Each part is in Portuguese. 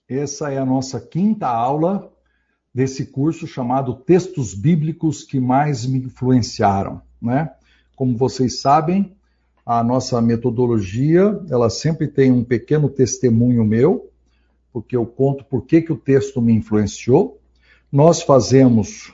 Essa é a nossa quinta aula desse curso chamado Textos Bíblicos que Mais Me Influenciaram, né? Como vocês sabem, a nossa metodologia, ela sempre tem um pequeno testemunho meu, porque eu conto por que o texto me influenciou. Nós fazemos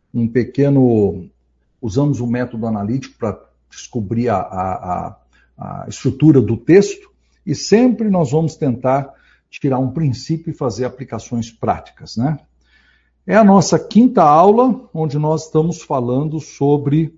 usamos um método analítico para descobrir a estrutura do texto, e sempre nós vamos tentar tirar um princípio e fazer aplicações práticas, né? É a nossa quinta aula, onde nós estamos falando sobre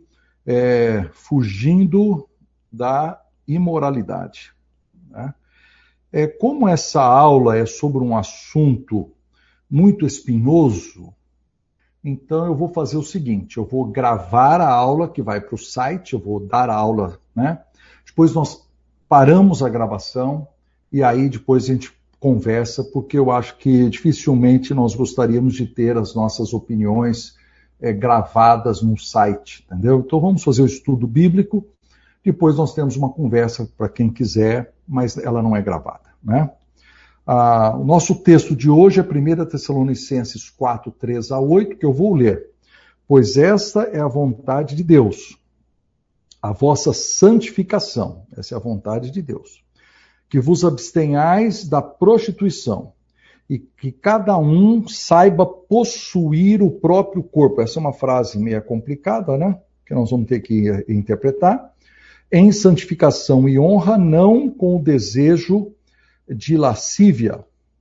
fugindo da imoralidade, né? Como essa aula é sobre um assunto muito espinhoso, então eu vou fazer o seguinte, eu vou gravar a aula que vai para o site, eu vou dar a aula, né? Depois nós paramos a gravação e aí depois a gente conversa, porque eu acho que dificilmente nós gostaríamos de ter as nossas opiniões gravadas no site, entendeu? Então vamos fazer o estudo bíblico, depois nós temos uma conversa para quem quiser, mas ela não é gravada, né? O nosso texto de hoje é 1 Tessalonicenses 4, 3 a 8, que eu vou ler. Pois esta é a vontade de Deus, a vossa santificação, essa é a vontade de Deus, que vos abstenhais da prostituição e que cada um saiba possuir o próprio corpo. Essa é uma frase meio complicada, né? Que nós vamos ter que interpretar. Em santificação e honra, não com o desejo de lascívia.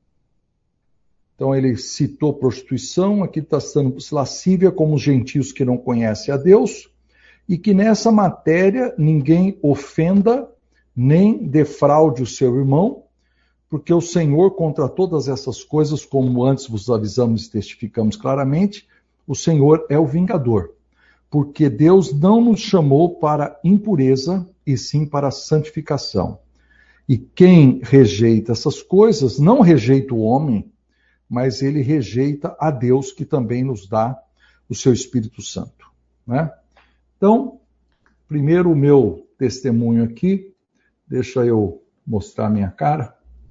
Então ele citou prostituição, aqui está citando lascívia como os gentios que não conhecem a Deus, e que nessa matéria ninguém ofenda nem defraude o seu irmão, porque o Senhor, contra todas essas coisas, como antes vos avisamos e testificamos claramente, o Senhor é o vingador, porque Deus não nos chamou para impureza, e sim para santificação. E quem rejeita essas coisas, não rejeita o homem, mas ele rejeita a Deus, que também nos dá o seu Espírito Santo, né? Então, primeiro o meu testemunho aqui, deixa eu mostrar minha cara.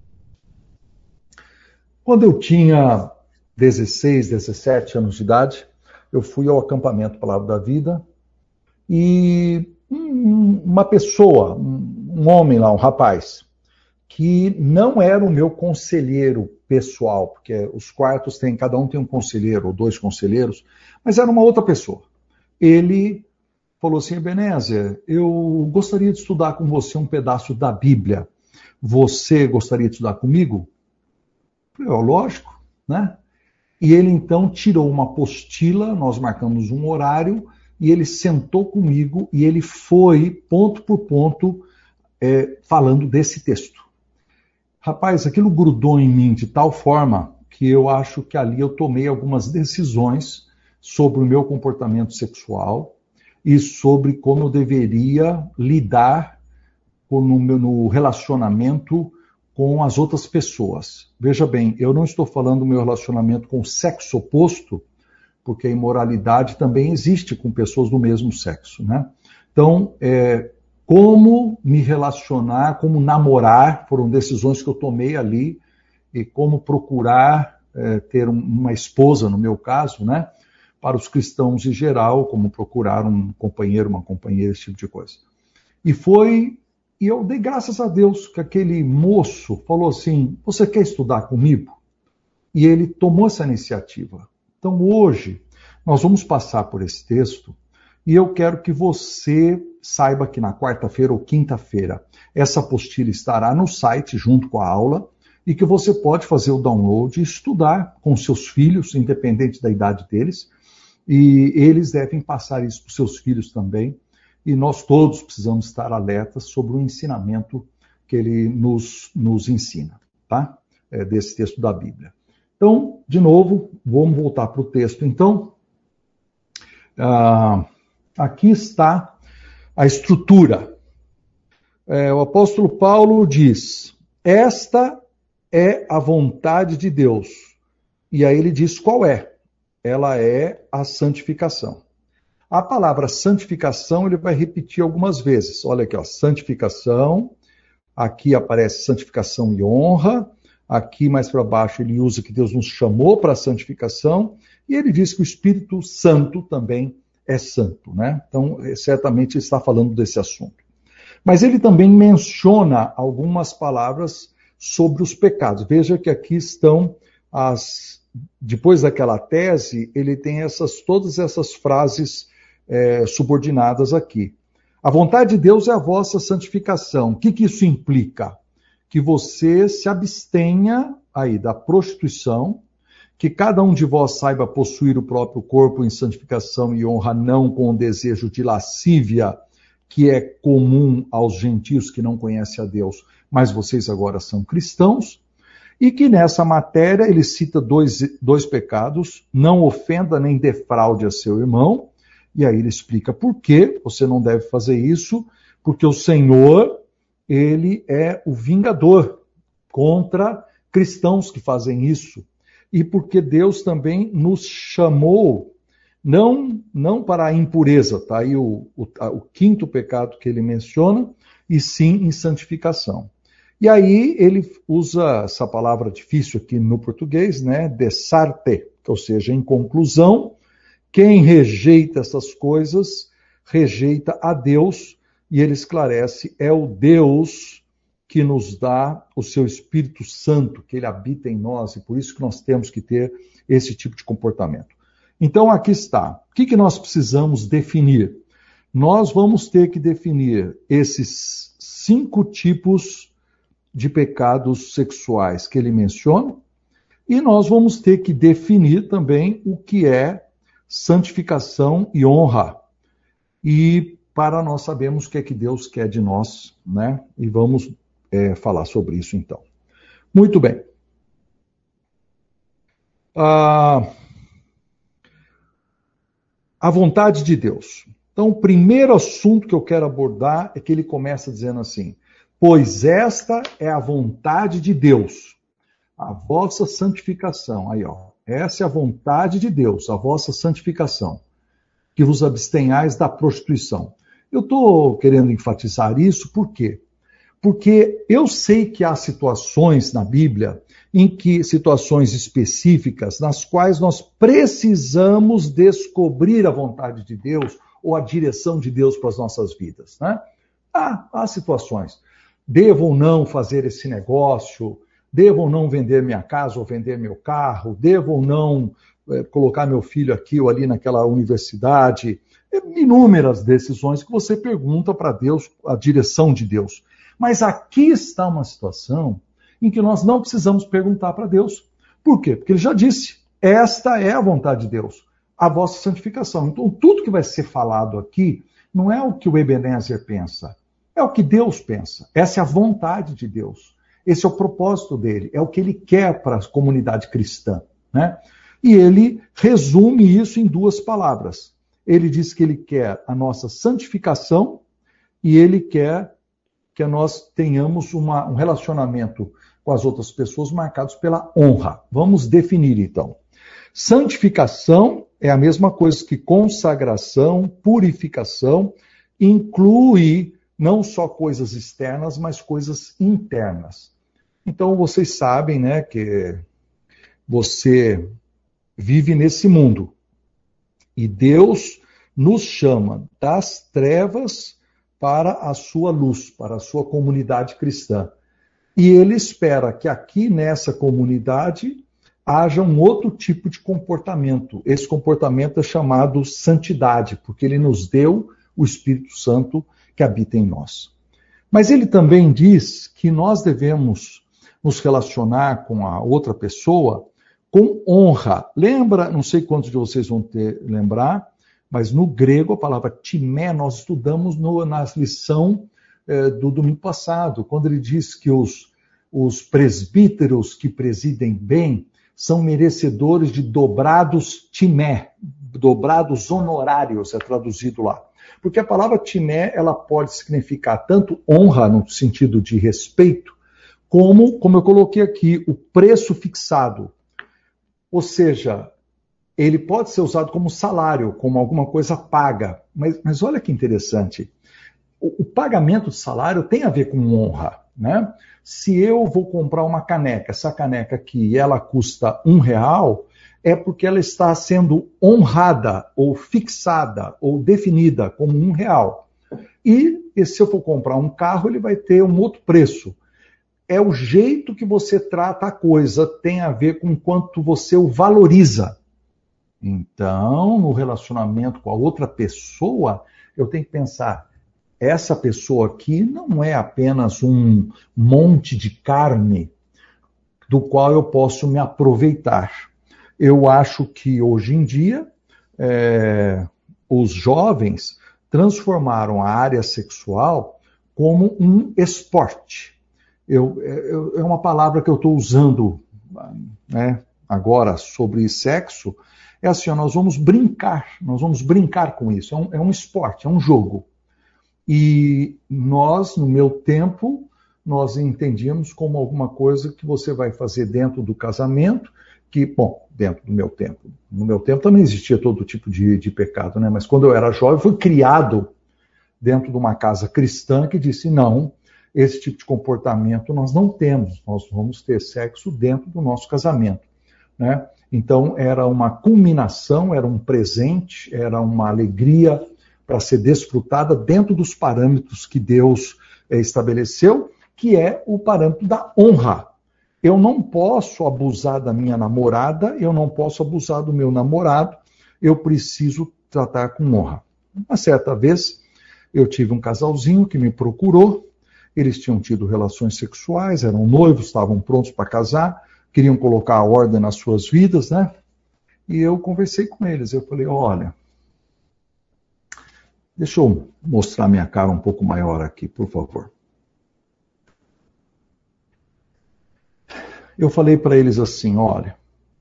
Quando eu tinha 16, 17 anos de idade, eu fui ao acampamento Palavra da Vida e uma pessoa, um homem lá, um rapaz, que não era o meu conselheiro pessoal, porque os quartos cada um tem um conselheiro ou dois conselheiros, mas era uma outra pessoa. Ele falou assim: Ebenezer, eu gostaria de estudar com você um pedaço da Bíblia. Você gostaria de estudar comigo? Eu falei, lógico, né? E ele então tirou uma apostila, nós marcamos um horário, e ele sentou comigo e ele foi, ponto por ponto, falando desse texto. Rapaz, aquilo grudou em mim de tal forma que eu acho que ali eu tomei algumas decisões sobre o meu comportamento sexual e sobre como eu deveria lidar no relacionamento com as outras pessoas. Veja bem, eu não estou falando do meu relacionamento com o sexo oposto, porque a imoralidade também existe com pessoas do mesmo sexo, né? Então, como me relacionar, como namorar, foram decisões que eu tomei ali, e como procurar ter uma esposa, no meu caso, né? Para os cristãos em geral, como procurar um companheiro, uma companheira, esse tipo de coisa. E eu dei graças a Deus que aquele moço falou assim: você quer estudar comigo? E ele tomou essa iniciativa. Então hoje nós vamos passar por esse texto e eu quero que você saiba que na quarta-feira ou quinta-feira essa apostila estará no site junto com a aula e que você pode fazer o download e estudar com seus filhos, independente da idade deles, e eles devem passar isso para os seus filhos também. E nós todos precisamos estar alertas sobre o ensinamento que ele nos ensina, tá? Desse texto da Bíblia. Então, de novo, vamos voltar para o texto. Então, aqui está a estrutura. O apóstolo Paulo diz: esta é a vontade de Deus. E aí ele diz qual é. Ela é a santificação. A palavra santificação ele vai repetir algumas vezes. Olha aqui, ó, santificação. Aqui aparece santificação e honra. Aqui mais para baixo ele usa que Deus nos chamou para a santificação, e ele diz que o Espírito Santo também é santo, né? Então, certamente ele está falando desse assunto. Mas ele também menciona algumas palavras sobre os pecados. Veja que aqui estão depois daquela tese, ele tem todas essas frases subordinadas aqui. A vontade de Deus é a vossa santificação. O que isso implica? Que você se abstenha aí da prostituição, que cada um de vós saiba possuir o próprio corpo em santificação e honra, não com o desejo de lascívia, que é comum aos gentios que não conhecem a Deus, mas vocês agora são cristãos, e que nessa matéria ele cita dois pecados: não ofenda nem defraude a seu irmão, e aí ele explica por que você não deve fazer isso, porque o Senhor, ele é o vingador contra cristãos que fazem isso, e porque Deus também nos chamou não para a impureza, tá aí o quinto pecado que ele menciona, e sim em santificação. E aí ele usa essa palavra difícil aqui no português, né, desarte, ou seja, em conclusão, quem rejeita essas coisas, rejeita a Deus, e ele esclarece, é o Deus que nos dá o seu Espírito Santo, que ele habita em nós, e por isso que nós temos que ter esse tipo de comportamento. Então aqui está. O que nós precisamos definir? Nós vamos ter que definir esses 5 tipos de pecados sexuais que ele menciona, e nós vamos ter que definir também o que é santificação e honra. E para nós sabermos o que é que Deus quer de nós, né? E vamos falar sobre isso então. Muito bem. A vontade de Deus. Então, o primeiro assunto que eu quero abordar é que ele começa dizendo assim: pois esta é a vontade de Deus, a vossa santificação. Aí, ó, essa é a vontade de Deus, a vossa santificação, que vos abstenhais da prostituição. Eu estou querendo enfatizar isso, por quê? Porque eu sei que há situações na Bíblia, situações específicas, nas quais nós precisamos descobrir a vontade de Deus ou a direção de Deus para as nossas vidas, né? Há situações. Devo ou não fazer esse negócio? Devo ou não vender minha casa ou vender meu carro? Devo ou não colocar meu filho aqui ou ali naquela universidade? Inúmeras decisões que você pergunta para Deus, a direção de Deus. Mas aqui está uma situação em que nós não precisamos perguntar para Deus. Por quê? Porque ele já disse, esta é a vontade de Deus, a vossa santificação. Então, tudo que vai ser falado aqui não é o que o Ebenezer pensa, é o que Deus pensa. Essa é a vontade de Deus. Esse é o propósito dele, é o que ele quer para a comunidade cristã, né? E ele resume isso em 2 palavras. Ele diz que ele quer a nossa santificação e ele quer que nós tenhamos um relacionamento com as outras pessoas marcados pela honra. Vamos definir, então. Santificação é a mesma coisa que consagração, purificação, inclui não só coisas externas, mas coisas internas. Então, vocês sabem, né, que você vive nesse mundo. E Deus nos chama das trevas para a sua luz, para a sua comunidade cristã. E ele espera que aqui nessa comunidade haja um outro tipo de comportamento. Esse comportamento é chamado santidade, porque ele nos deu o Espírito Santo que habita em nós. Mas ele também diz que nós devemos nos relacionar com a outra pessoa com honra. Lembra, não sei quantos de vocês vão lembrar, mas no grego a palavra timé nós estudamos na lição do domingo passado, quando ele diz que os presbíteros que presidem bem são merecedores de dobrados timé, dobrados honorários, é traduzido lá. Porque a palavra timé, ela pode significar tanto honra, no sentido de respeito, como eu coloquei aqui, o preço fixado. Ou seja, ele pode ser usado como salário, como alguma coisa paga. Mas olha que interessante. O pagamento de salário tem a ver com honra. né? Se eu vou comprar uma caneca, essa caneca aqui, ela custa R$1, é porque ela está sendo honrada, ou fixada, ou definida como R$1. E se eu for comprar um carro, ele vai ter um outro preço. É o jeito que você trata a coisa, tem a ver com quanto você o valoriza. Então, no relacionamento com a outra pessoa, eu tenho que pensar, essa pessoa aqui não é apenas um monte de carne do qual eu posso me aproveitar. Eu acho que hoje em dia, os jovens transformaram a área sexual como um esporte. É uma palavra que eu estou usando, né, agora sobre sexo, é assim, nós vamos brincar com isso, é um esporte, é um jogo. E nós, no meu tempo, nós entendíamos como alguma coisa que você vai fazer dentro do casamento, que, bom, dentro do meu tempo. No meu tempo também existia todo tipo de pecado, né? Mas quando eu era jovem, fui criado dentro de uma casa cristã que disse, não, esse tipo de comportamento nós não temos, nós vamos ter sexo dentro do nosso casamento, né? Então, era uma culminação, era um presente, era uma alegria para ser desfrutada dentro dos parâmetros que Deus estabeleceu, que é o parâmetro da honra. Eu não posso abusar da minha namorada, eu não posso abusar do meu namorado, eu preciso tratar com honra. Uma certa vez, eu tive um casalzinho que me procurou, eles tinham tido relações sexuais, eram noivos, estavam prontos para casar, queriam colocar a ordem nas suas vidas, né? E eu conversei com eles, eu falei, olha, deixa eu mostrar minha cara um pouco maior aqui, por favor. Eu falei para eles assim, olha,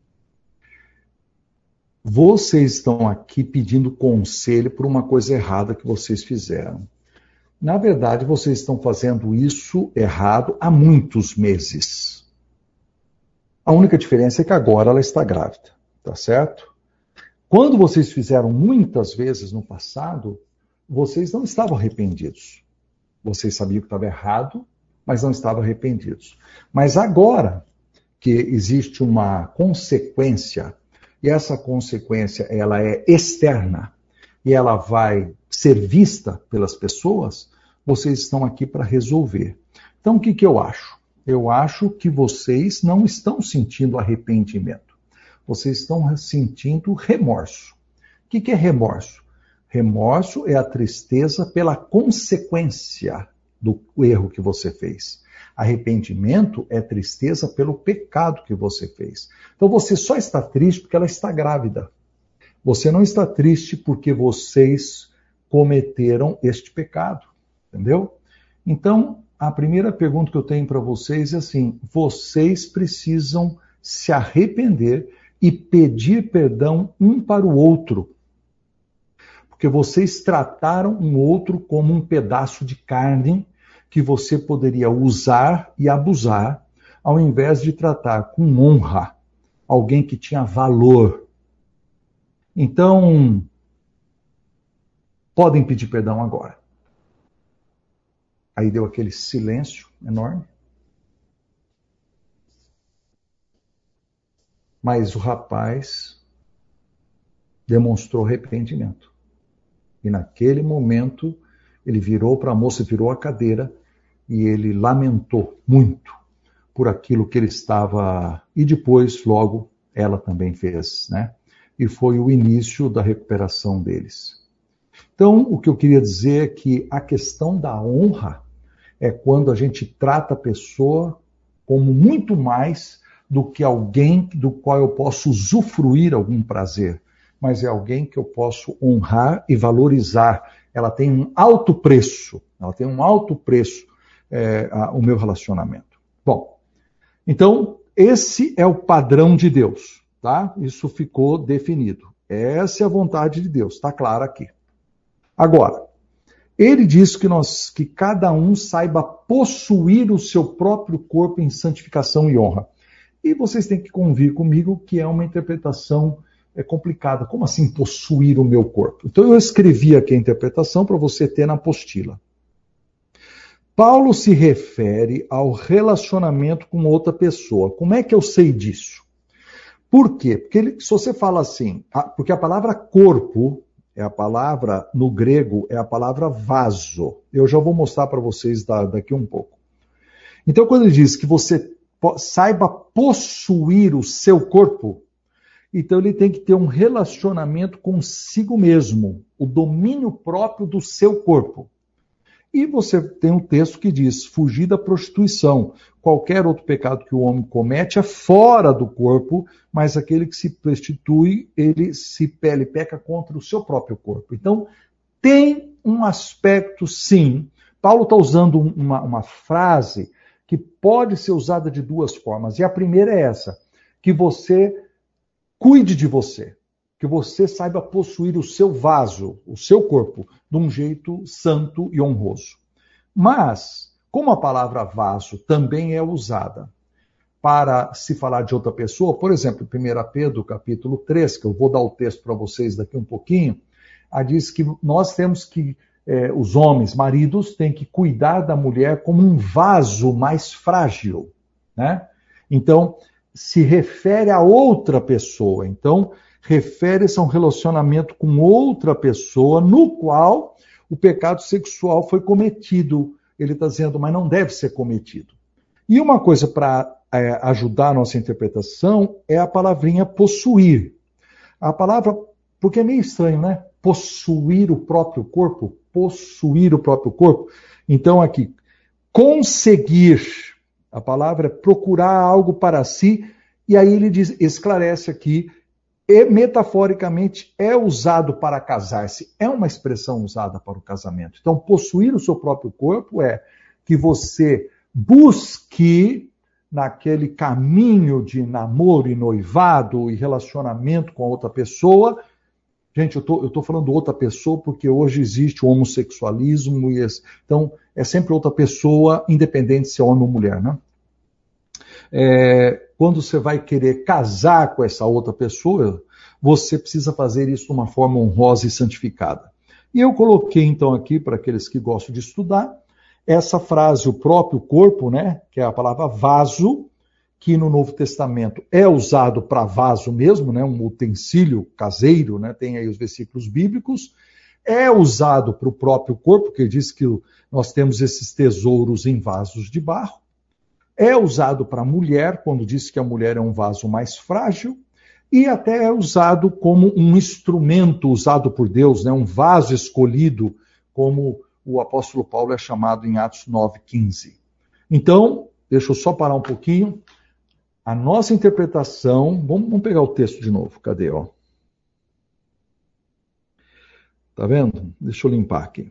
vocês estão aqui pedindo conselho por uma coisa errada que vocês fizeram. Na verdade, vocês estão fazendo isso errado há muitos meses. A única diferença é que agora ela está grávida, tá certo? Quando vocês fizeram muitas vezes no passado, vocês não estavam arrependidos. Vocês sabiam que estava errado, mas não estavam arrependidos. Mas agora que existe uma consequência, e essa consequência ela é externa, e ela vai ser vista pelas pessoas, vocês estão aqui para resolver. Então, o que eu acho? Eu acho que vocês não estão sentindo arrependimento. Vocês estão sentindo remorso. O que é remorso? Remorso é a tristeza pela consequência do erro que você fez. Arrependimento é tristeza pelo pecado que você fez. Então você só está triste porque ela está grávida. Você não está triste porque vocês cometeram este pecado. Entendeu? Então, a primeira pergunta que eu tenho para vocês é assim, vocês precisam se arrepender e pedir perdão um para o outro. Porque vocês trataram um outro como um pedaço de carne que você poderia usar e abusar, ao invés de tratar com honra alguém que tinha valor. Então, podem pedir perdão agora. Aí deu aquele silêncio enorme. Mas o rapaz demonstrou arrependimento. E naquele momento, ele virou para a moça, virou a cadeira, e ele lamentou muito por aquilo que ele estava... E depois, logo, ela também fez, né? E foi o início da recuperação deles. Então, o que eu queria dizer é que a questão da honra é quando a gente trata a pessoa como muito mais do que alguém do qual eu posso usufruir algum prazer, mas é alguém que eu posso honrar e valorizar. Ela tem um alto preço, o meu relacionamento. Bom, então, esse é o padrão de Deus, tá? Isso ficou definido. Essa é a vontade de Deus, está claro aqui. Agora, ele diz que cada um saiba possuir o seu próprio corpo em santificação e honra. E vocês têm que convir comigo que é uma interpretação complicada. Como assim possuir o meu corpo? Então eu escrevi aqui a interpretação para você ter na apostila. Paulo se refere ao relacionamento com outra pessoa. Como é que eu sei disso? Por quê? Porque se você fala assim, porque a palavra corpo é a palavra, no grego, é a palavra vaso. Eu já vou mostrar para vocês daqui um pouco. Então, quando ele diz que você saiba possuir o seu corpo, então ele tem que ter um relacionamento consigo mesmo, o domínio próprio do seu corpo. E você tem um texto que diz, fugir da prostituição. Qualquer outro pecado que o homem comete é fora do corpo, mas aquele que se prostitui, ele peca contra o seu próprio corpo. Então, tem um aspecto, sim. Paulo está usando uma frase que pode ser usada de duas formas. E a primeira é essa, que você cuide de você, que você saiba possuir o seu vaso, o seu corpo, de um jeito santo e honroso. Mas, como a palavra vaso também é usada para se falar de outra pessoa, por exemplo, 1 Pedro, capítulo 3, que eu vou dar o texto para vocês daqui um pouquinho, diz que nós temos que, os homens, maridos, têm que cuidar da mulher como um vaso mais frágil, né? Então, se refere a outra pessoa. Então, refere-se a um relacionamento com outra pessoa no qual o pecado sexual foi cometido. Ele está dizendo, mas não deve ser cometido. E uma coisa para ajudar a nossa interpretação é a palavrinha possuir. A palavra, porque é meio estranho, né? Possuir o próprio corpo, possuir o próprio corpo. Então aqui, conseguir, a palavra é procurar algo para si, e aí ele diz, esclarece aqui, e metaforicamente é usado para casar-se, é uma expressão usada para o casamento. Então, possuir o seu próprio corpo é que você busque naquele caminho de namoro e noivado e relacionamento com a outra pessoa. Gente, eu estou falando outra pessoa porque hoje existe o homossexualismo, então é sempre outra pessoa, independente se é homem ou mulher, né? Quando você vai querer casar com essa outra pessoa, você precisa fazer isso de uma forma honrosa e santificada. E eu coloquei então aqui, para aqueles que gostam de estudar, essa frase, o próprio corpo, né, que é a palavra vaso, que no Novo Testamento é usado para vaso mesmo, né, um utensílio caseiro, né, tem aí os versículos bíblicos, é usado para o próprio corpo, que diz que nós temos esses tesouros em vasos de barro, é usado para a mulher, quando diz que a mulher é um vaso mais frágil, e até é usado como um instrumento usado por Deus, né? Um vaso escolhido, como o apóstolo Paulo é chamado em Atos 9:15. Então, deixa eu só parar um pouquinho. A nossa interpretação, vamos pegar o texto de novo, cadê? Ó? Tá vendo? Deixa eu limpar aqui.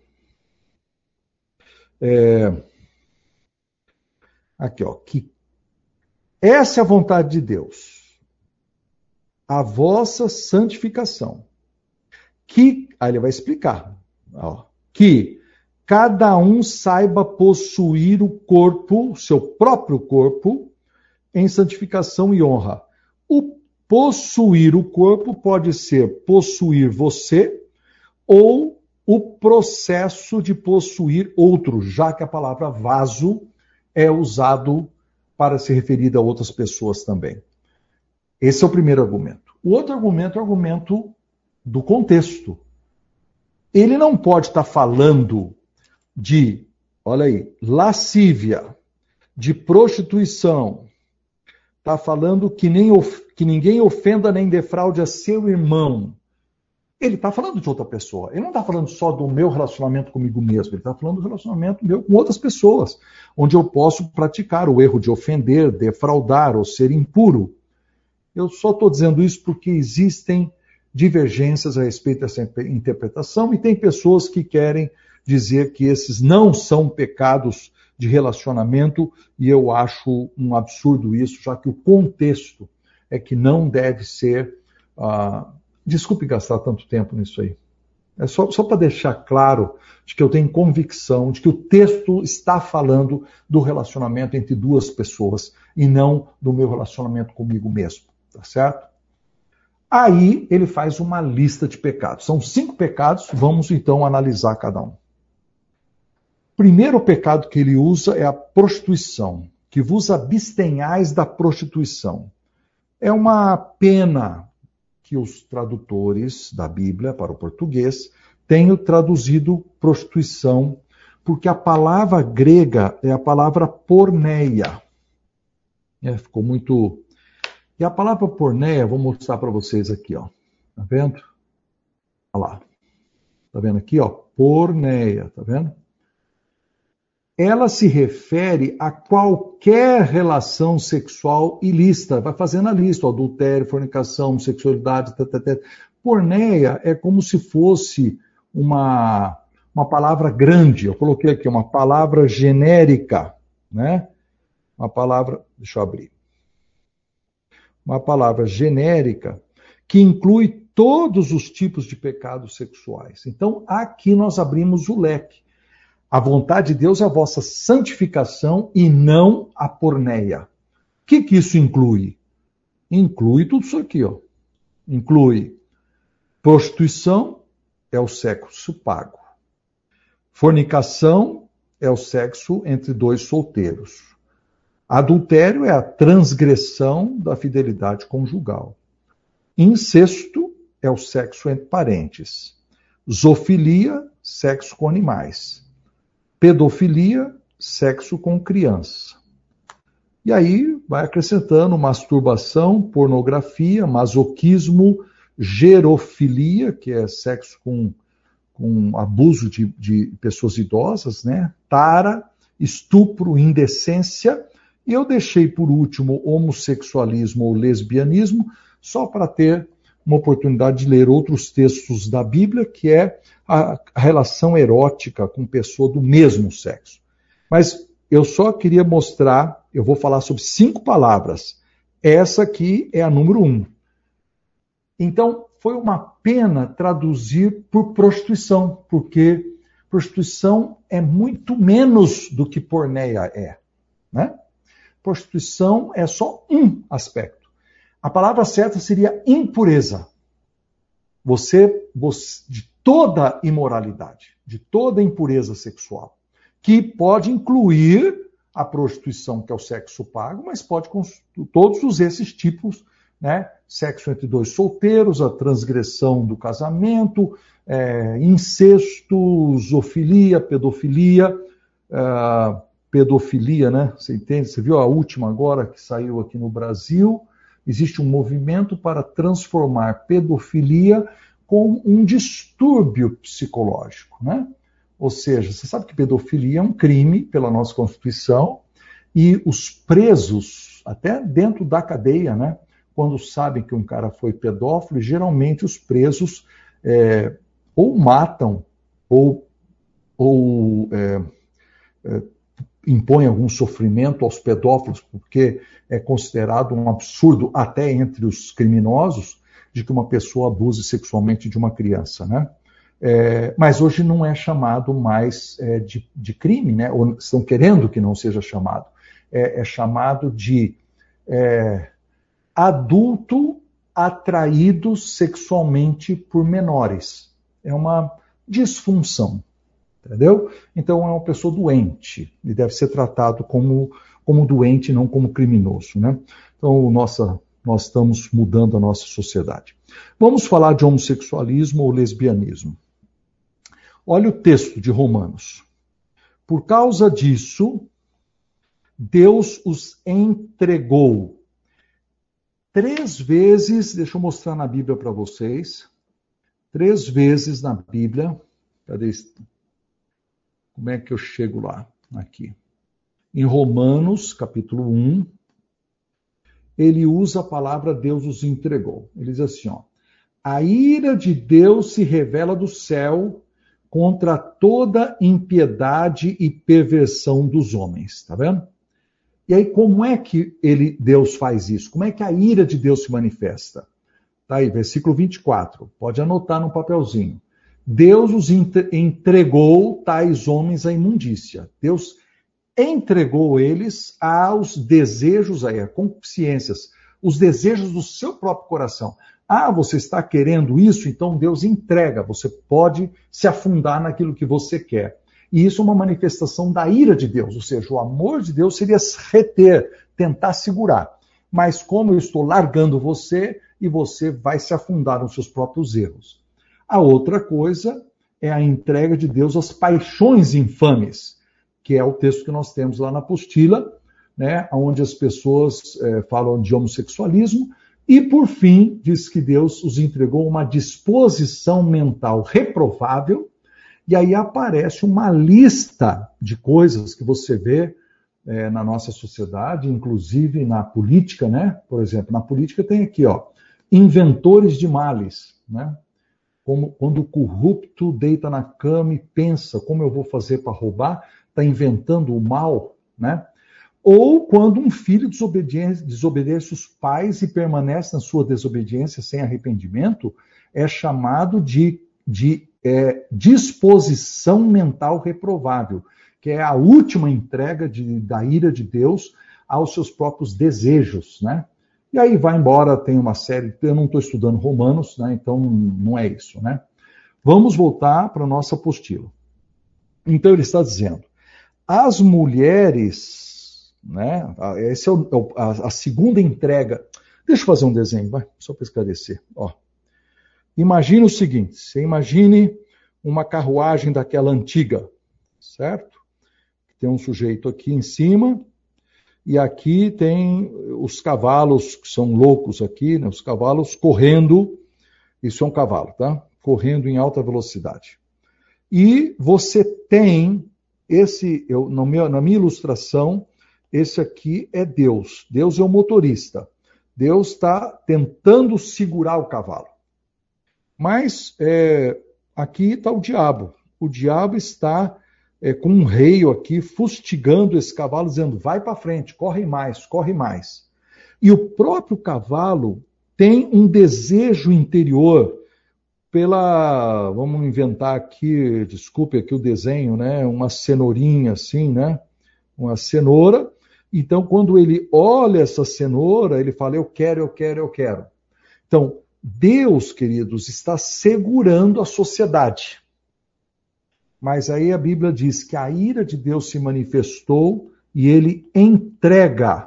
Aqui, ó, que essa é a vontade de Deus, a vossa santificação, que, aí ele vai explicar, ó, que cada um saiba possuir o corpo, o seu próprio corpo, em santificação e honra. O possuir o corpo pode ser possuir você ou o processo de possuir outro, já que a palavra vaso é usado para se referir a outras pessoas também. Esse é o primeiro argumento. O outro argumento é o argumento do contexto. Ele não pode estar falando de, olha aí, lascívia, de prostituição. Está falando que ninguém ofenda nem defraude a seu irmão. Ele está falando de outra pessoa. Ele não está falando só do meu relacionamento comigo mesmo. Ele está falando do relacionamento meu com outras pessoas, onde eu posso praticar o erro de ofender, defraudar ou ser impuro. Eu só estou dizendo isso porque existem divergências a respeito dessa interpretação e tem pessoas que querem dizer que esses não são pecados de relacionamento e eu acho um absurdo isso, já que o contexto é que não deve ser... Desculpe gastar tanto tempo nisso aí. É só para deixar claro de que eu tenho convicção de que o texto está falando do relacionamento entre duas pessoas e não do meu relacionamento comigo mesmo, tá certo? Aí ele faz uma lista de pecados. São 5 pecados, vamos então analisar cada um. Primeiro pecado que ele usa é a prostituição, que vos abstenhais da prostituição. É uma pena que os tradutores da Bíblia para o português tenham traduzido prostituição, porque a palavra grega é a palavra porneia. Ficou muito... E a palavra porneia, vou mostrar para vocês aqui, ó. Tá vendo? Olha lá. Tá vendo aqui, ó? Porneia, tá vendo? Ela se refere a qualquer relação sexual ilícita. Vai fazendo a lista, ó, adultério, fornicação, homossexualidade, Porneia é como se fosse uma palavra grande. Eu coloquei aqui uma palavra genérica, né? Uma palavra, deixa eu abrir. Uma palavra genérica que inclui todos os tipos de pecados sexuais. Então, aqui nós abrimos o leque. A vontade de Deus é a vossa santificação e não a porneia. O que isso inclui? Inclui tudo isso aqui, ó. Inclui prostituição, é o sexo pago. Fornicação é o sexo entre dois solteiros. Adultério é a transgressão da fidelidade conjugal. Incesto é o sexo entre parentes. Zoofilia, sexo com animais. Pedofilia, sexo com criança. E aí vai acrescentando masturbação, pornografia, masoquismo, gerofilia, que é sexo com abuso de pessoas idosas, né? Tara, estupro, indecência. E eu deixei por último homossexualismo ou lesbianismo, só para ter uma oportunidade de ler outros textos da Bíblia, que é a relação erótica com pessoa do mesmo sexo. Mas eu só queria mostrar, eu vou falar sobre 5 palavras. Essa aqui é a número 1. Então, foi uma pena traduzir por prostituição, porque prostituição é muito menos do que porneia é, né? Prostituição é só um aspecto. A palavra certa seria impureza. De toda imoralidade, de toda impureza sexual, que pode incluir a prostituição, que é o sexo pago, mas pode todos esses tipos, né? Sexo entre dois solteiros, a transgressão do casamento, incesto, zoofilia, pedofilia, pedofilia, né? Você entende? Você viu a última agora que saiu aqui no Brasil? Existe um movimento para transformar pedofilia com um distúrbio psicológico, né? Ou seja, você sabe que pedofilia é um crime pela nossa Constituição e os presos, até dentro da cadeia, né? Quando sabem que um cara foi pedófilo, geralmente os presos ou matam ou impõe algum sofrimento aos pedófilos, porque é considerado um absurdo, até entre os criminosos, de que uma pessoa abuse sexualmente de uma criança, né? Mas hoje não é chamado mais de crime, né? Ou estão querendo que não seja chamado. É chamado de adulto atraído sexualmente por menores. É uma disfunção. Entendeu? Então é uma pessoa doente e deve ser tratado como doente, não como criminoso, né? Então nós estamos mudando a nossa sociedade. Vamos falar de homossexualismo ou lesbianismo. Olha o texto de Romanos. Por causa disso, Deus os entregou 3 vezes, deixa eu mostrar na Bíblia para vocês, 3 vezes na Bíblia, cadê isso? Como é que eu chego lá? Aqui. Em Romanos, capítulo 1, ele usa a palavra Deus os entregou. Ele diz assim, ó, a ira de Deus se revela do céu contra toda impiedade e perversão dos homens. Tá vendo? E aí, como é que Deus faz isso? Como é que a ira de Deus se manifesta? Tá aí, versículo 24. Pode anotar no papelzinho. Deus os entregou tais homens à imundícia. Deus entregou eles aos desejos, a consciências, os desejos do seu próprio coração. Ah, você está querendo isso? Então Deus entrega. Você pode se afundar naquilo que você quer. E isso é uma manifestação da ira de Deus, ou seja, o amor de Deus seria reter, tentar segurar. Mas como eu estou largando você, e você vai se afundar nos seus próprios erros. A outra coisa é a entrega de Deus às paixões infames, que é o texto que nós temos lá na apostila, né, onde as pessoas falam de homossexualismo, e por fim diz que Deus os entregou uma disposição mental reprovável, e aí aparece uma lista de coisas que você vê na nossa sociedade, inclusive na política, né? Por exemplo, na política tem aqui, ó, inventores de males, né? Como quando o corrupto deita na cama e pensa como eu vou fazer para roubar, está inventando o mal, né? Ou quando um filho desobedece os pais e permanece na sua desobediência sem arrependimento, é chamado de disposição mental reprovável, que é a última entrega da ira de Deus aos seus próprios desejos, né? E aí vai embora, tem uma série, eu não estou estudando Romanos, né? Então não é isso, né? Vamos voltar para a nossa apostila. Então ele está dizendo, as mulheres, né? Essa é a segunda entrega. Deixa eu fazer um desenho, vai, só para esclarecer. Ó. Imagine o seguinte, você imagine uma carruagem daquela antiga, certo? Tem um sujeito aqui em cima, e aqui tem os cavalos, que são loucos aqui, né? Os cavalos correndo, isso é um cavalo, tá? Correndo em alta velocidade. E você tem na minha ilustração, esse aqui é Deus. Deus é o motorista. Deus está tentando segurar o cavalo. Mas aqui está o diabo. O diabo está com um reio aqui, fustigando esse cavalo, dizendo, vai para frente, corre mais, corre mais. E o próprio cavalo tem um desejo interior vamos inventar aqui, desculpe aqui o desenho, né? Uma cenourinha assim, né? Uma cenoura. Então, quando ele olha essa cenoura, ele fala, eu quero, eu quero, eu quero. Então, Deus, queridos, está segurando a sociedade. Mas aí a Bíblia diz que a ira de Deus se manifestou e ele entrega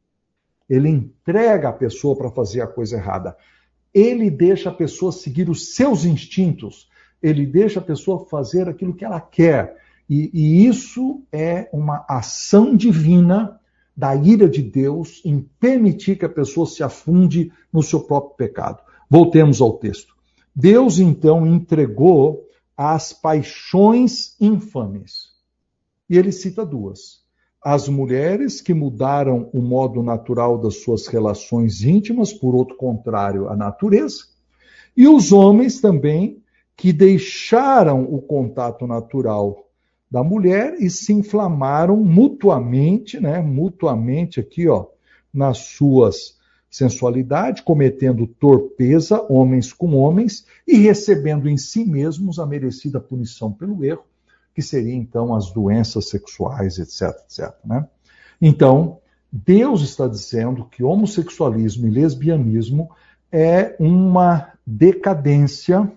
a pessoa para fazer a coisa errada. Ele deixa a pessoa seguir os seus instintos, ele deixa a pessoa fazer aquilo que ela quer. E isso é uma ação divina da ira de Deus em permitir que a pessoa se afunde no seu próprio pecado. Voltemos ao texto. Deus, então, entregou as paixões infames. E ele cita duas. As mulheres que mudaram o modo natural das suas relações íntimas, por outro contrário, a natureza. E os homens também que deixaram o contato natural da mulher e se inflamaram mutuamente, né? Mutuamente aqui, ó, nas suas sensualidade, cometendo torpeza, homens com homens, e recebendo em si mesmos a merecida punição pelo erro, que seria então as doenças sexuais, etc, etc. Né? Então, Deus está dizendo que homossexualismo e lesbianismo é uma decadência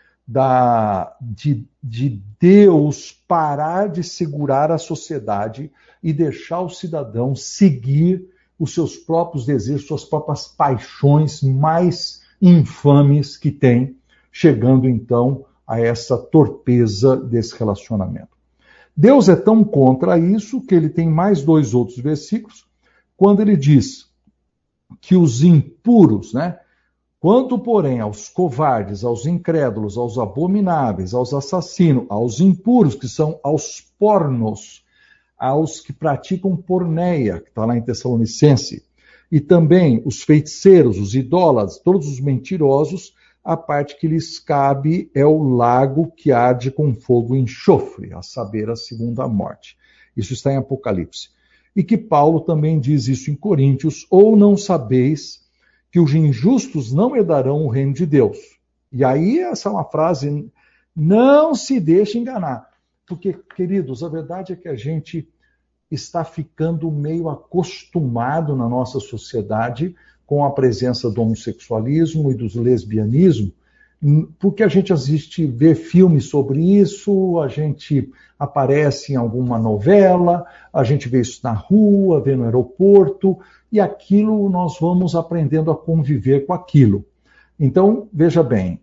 de Deus parar de segurar a sociedade e deixar o cidadão seguir os seus próprios desejos, suas próprias paixões mais infames que tem, chegando então a essa torpeza desse relacionamento. Deus é tão contra isso que ele tem mais dois outros versículos, quando ele diz que os impuros, né? Quanto, porém, aos covardes, aos incrédulos, aos abomináveis, aos assassinos, aos impuros, que são aos pornos, aos que praticam porneia, que está lá em Tessalonicense, e também os feiticeiros, os idólatras, todos os mentirosos, a parte que lhes cabe é o lago que arde com fogo e enxofre, a saber, a segunda morte. Isso está em Apocalipse. E que Paulo também diz isso em Coríntios, ou não sabeis que os injustos não herdarão o reino de Deus. E aí essa é uma frase, não se deixe enganar. Porque, queridos, a verdade é que a gente está ficando meio acostumado na nossa sociedade com a presença do homossexualismo e do lesbianismo, Porque a gente assiste, vê filmes sobre isso, a gente aparece em alguma novela, a gente vê isso na rua, vê no aeroporto, e aquilo nós vamos aprendendo a conviver com aquilo. Então, veja bem,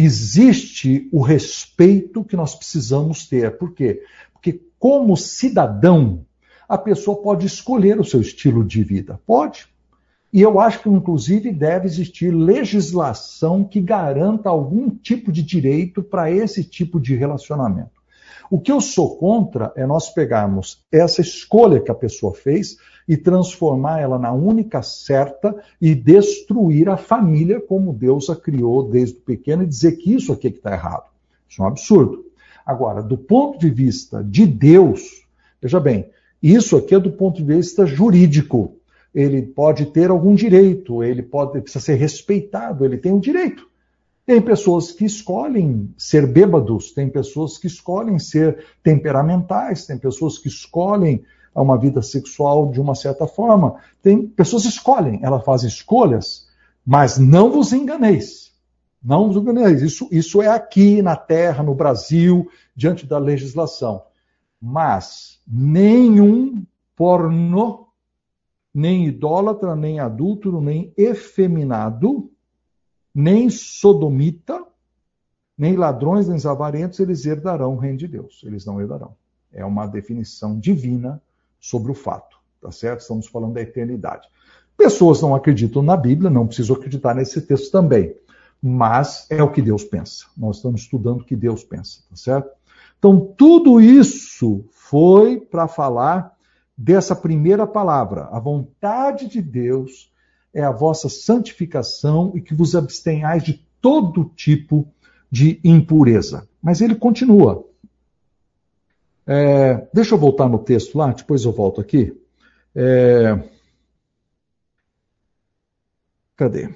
existe o respeito que nós precisamos ter. Por quê? Porque como cidadão, a pessoa pode escolher o seu estilo de vida. Pode. E eu acho que, inclusive, deve existir legislação que garanta algum tipo de direito para esse tipo de relacionamento. O que eu sou contra é nós pegarmos essa escolha que a pessoa fez e transformar ela na única certa e destruir a família como Deus a criou desde o pequeno e dizer que isso aqui é que está errado. Isso é um absurdo. Agora, do ponto de vista de Deus, veja bem, isso aqui é do ponto de vista jurídico. Ele pode ter algum direito, precisa ser respeitado, ele tem um direito. Tem pessoas que escolhem ser bêbados, tem pessoas que escolhem ser temperamentais, tem pessoas que escolhem uma vida sexual de uma certa forma. Tem pessoas que escolhem, elas fazem escolhas, mas não vos enganeis. Não vos enganeis. Isso é aqui na terra, no Brasil, diante da legislação. Mas nenhum pornô, nem idólatra, nem adúltero, nem efeminado, nem sodomita, nem ladrões, nem avarentos, eles herdarão o reino de Deus. Eles não herdarão. É uma definição divina sobre o fato, tá certo? Estamos falando da eternidade. Pessoas não acreditam na Bíblia, não precisam acreditar nesse texto também, mas é o que Deus pensa. Nós estamos estudando o que Deus pensa, tá certo? Então, tudo isso foi para falar dessa primeira palavra. A vontade de Deus é a vossa santificação e que vos abstenhais de todo tipo de impureza. Mas ele continua. Deixa eu voltar no texto lá, depois eu volto aqui. Cadê?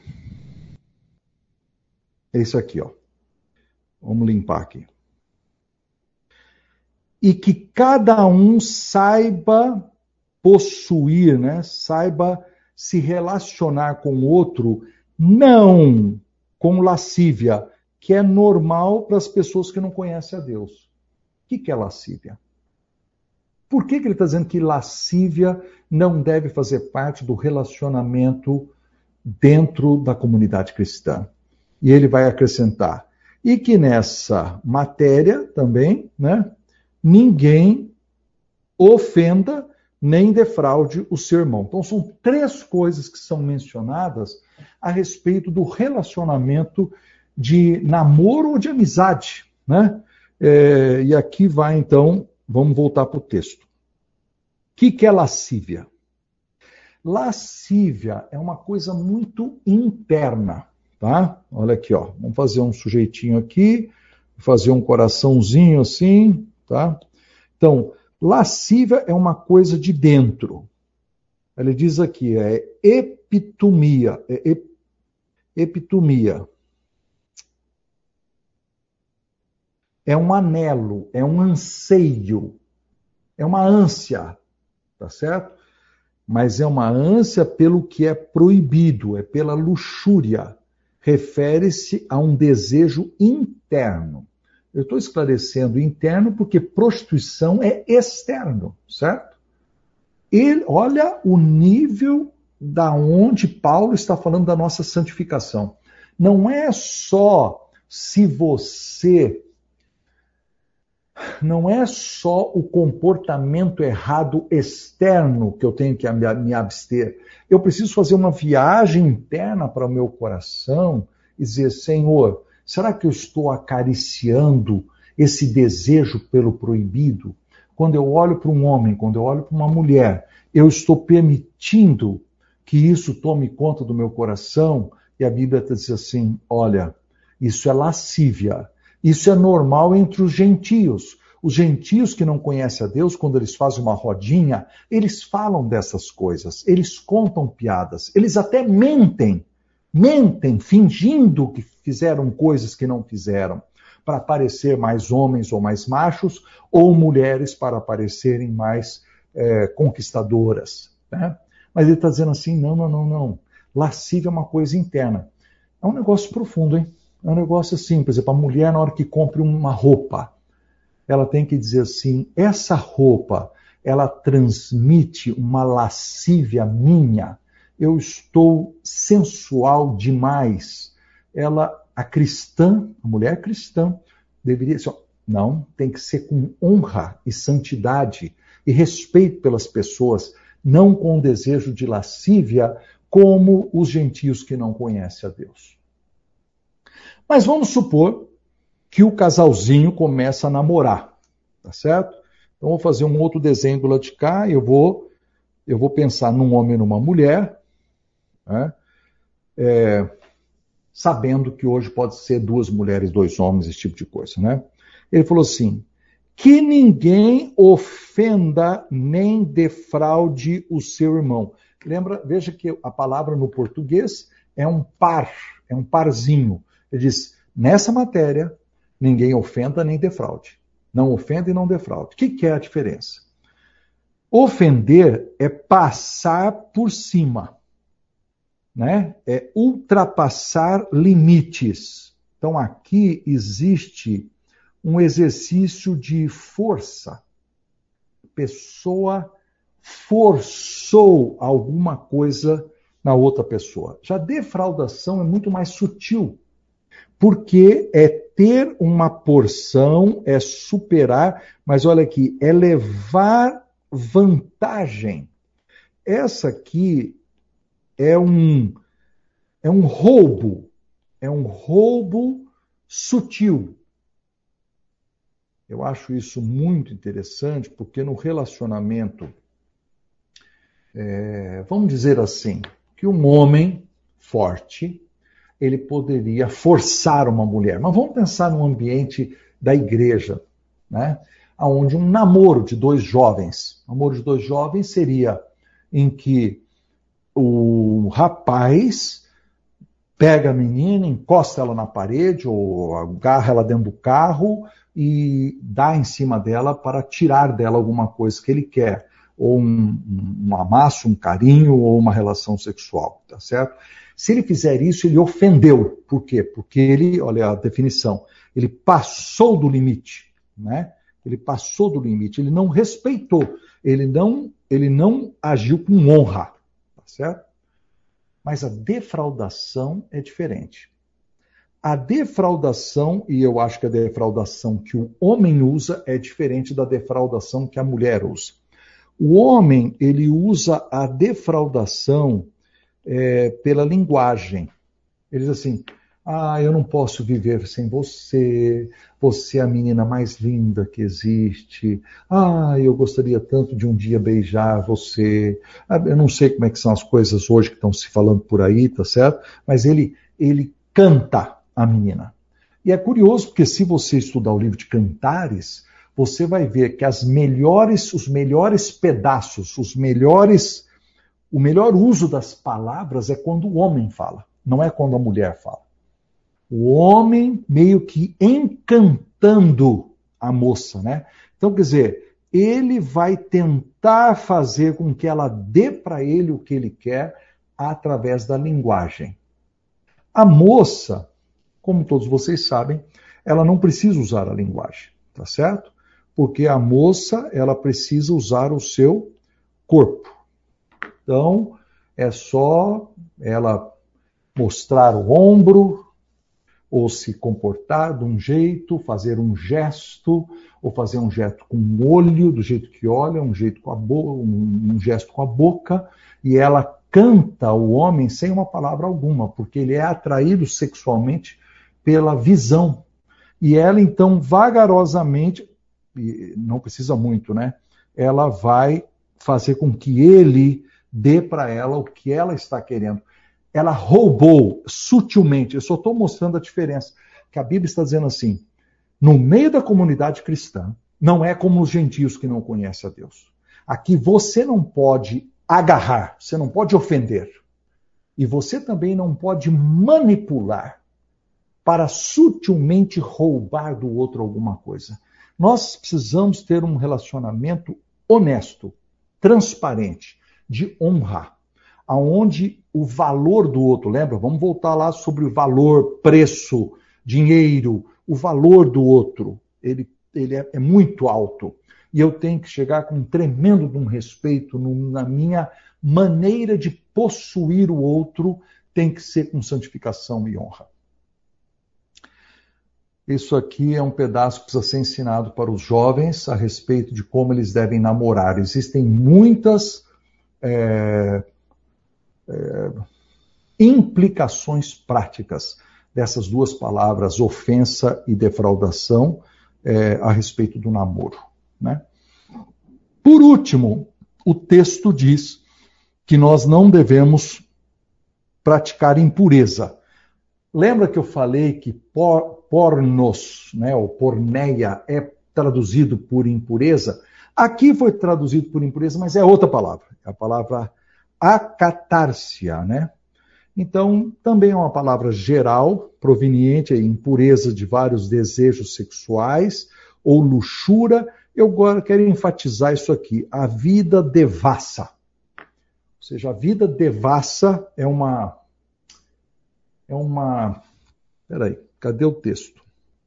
É isso aqui, ó. Vamos limpar aqui. E que cada um saiba possuir, né? Saiba se relacionar com o outro, não com lascívia, que é normal para as pessoas que não conhecem a Deus. O que é lascívia? Por que ele está dizendo que lascívia não deve fazer parte do relacionamento dentro da comunidade cristã? E ele vai acrescentar, e que nessa matéria também, né, ninguém ofenda nem defraude o seu irmão. Então são 3 coisas que são mencionadas a respeito do relacionamento de namoro ou de amizade, né? E aqui vai então, vamos voltar para o texto. O que é lascívia? Lascívia é uma coisa muito interna, tá? Olha aqui, ó. Vamos fazer um sujeitinho aqui, fazer um coraçãozinho assim, tá? Então, lascívia é uma coisa de dentro. Ele diz aqui, é epitomia. Epitomia. É um anelo, é um anseio, é uma ânsia, tá certo? Mas é uma ânsia pelo que é proibido, é pela luxúria. Refere-se a um desejo interno. Eu estou esclarecendo interno porque prostituição é externo, certo? E olha o nível da onde Paulo está falando da nossa santificação. Não é só se você... Não é só o comportamento errado externo que eu tenho que me abster. Eu preciso fazer uma viagem interna para o meu coração e dizer, Senhor, será que eu estou acariciando esse desejo pelo proibido? Quando eu olho para um homem, quando eu olho para uma mulher, eu estou permitindo que isso tome conta do meu coração? E a Bíblia diz assim, olha, isso é lascívia. Isso é normal entre os gentios. Os gentios que não conhecem a Deus, quando eles fazem uma rodinha, eles falam dessas coisas, eles contam piadas, eles até mentem, fingindo que fizeram coisas que não fizeram, para parecer mais homens ou mais machos, ou mulheres para parecerem mais conquistadoras, né? Mas ele está dizendo assim, não. Lascívia é uma coisa interna. É um negócio profundo, hein? É um negócio assim, por exemplo, a mulher, na hora que compra uma roupa, ela tem que dizer assim, essa roupa, ela transmite uma lascívia minha, eu estou sensual demais. A cristã, a mulher cristã, deveria ser, não, tem que ser com honra e santidade e respeito pelas pessoas, não com desejo de lascívia, como os gentios que não conhecem a Deus. Mas vamos supor que o casalzinho começa a namorar, tá certo? Então, vou fazer um outro desenho do lado de cá, eu vou pensar num homem e numa mulher, né? Sabendo que hoje pode ser 2 mulheres, 2 homens, esse tipo de coisa, né? Ele falou assim, que ninguém ofenda nem defraude o seu irmão. Veja que a palavra no português é um par, é um parzinho. Ele diz, nessa matéria, ninguém ofenda nem defraude. Não ofenda e não defraude. O que é a diferença? Ofender é passar por cima, né? É ultrapassar limites. Então aqui existe um exercício de força. A pessoa forçou alguma coisa na outra pessoa. Já defraudação é muito mais sutil, porque é ter uma porção, é superar, mas olha aqui, é levar vantagem. Essa aqui é um roubo sutil. Eu acho isso muito interessante, porque no relacionamento, vamos dizer assim, que um homem forte, ele poderia forçar uma mulher. Mas vamos pensar no ambiente da igreja, né? Onde um namoro de 2 jovens, namoro de 2 jovens seria em que o rapaz pega a menina, encosta ela na parede ou agarra ela dentro do carro e dá em cima dela para tirar dela alguma coisa que ele quer, ou um amasso, um carinho ou uma relação sexual, tá certo? Se ele fizer isso, ele ofendeu. Por quê? Porque ele, olha a definição, ele passou do limite, né? Ele passou do limite, ele não respeitou, ele não agiu com honra, tá certo? Mas a defraudação é diferente. A defraudação, e eu acho que a defraudação que o homem usa é diferente da defraudação que a mulher usa. O homem, ele usa a defraudação pela linguagem. Ele diz assim, eu não posso viver sem você, você é a menina mais linda que existe, eu gostaria tanto de um dia beijar você, eu não sei como é que são as coisas hoje que estão se falando por aí, tá certo? Mas ele canta a menina. E é curioso, porque se você estudar o livro de Cantares, você vai ver que os melhores pedaços, o melhor uso das palavras é quando o homem fala, não é quando a mulher fala. O homem meio que encantando a moça, né? Então, quer dizer, ele vai tentar fazer com que ela dê para ele o que ele quer através da linguagem. A moça, como todos vocês sabem, ela não precisa usar a linguagem, tá certo? Porque a moça, ela precisa usar o seu corpo. Então, é só ela mostrar o ombro, ou se comportar de um jeito, fazer um gesto, ou fazer um gesto com o olho, do jeito que olha, um gesto com a boca, e ela canta o homem sem uma palavra alguma, porque ele é atraído sexualmente pela visão. E ela, então, vagarosamente, não precisa muito, né? Ela vai fazer com que ele dê para ela o que ela está querendo. Ela roubou sutilmente, eu só estou mostrando a diferença, que a Bíblia está dizendo assim, no meio da comunidade cristã, não é como os gentios que não conhecem a Deus. Aqui você não pode agarrar, você não pode ofender, e você também não pode manipular para sutilmente roubar do outro alguma coisa. Nós precisamos ter um relacionamento honesto, transparente, de honra, aonde o valor do outro, lembra? Vamos voltar lá sobre o valor, preço, dinheiro, o valor do outro, ele é muito alto. E eu tenho que chegar com um tremendo de um respeito na minha maneira de possuir o outro, tem que ser com santificação e honra. Isso aqui é um pedaço que precisa ser ensinado para os jovens a respeito de como eles devem namorar. Existem muitas implicações práticas dessas duas palavras, ofensa e defraudação, a respeito do namoro, né? Por último, o texto diz que nós não devemos praticar impureza. Lembra que eu falei que pornos, né, ou porneia, é traduzido por impureza? Aqui foi traduzido por impureza, mas é outra palavra. É a palavra acatársia, né? Então, também é uma palavra geral, proveniente de impureza de vários desejos sexuais ou luxúria. Eu agora quero enfatizar isso aqui, a vida devassa. Ou seja, a vida devassa é uma... Peraí, cadê o texto?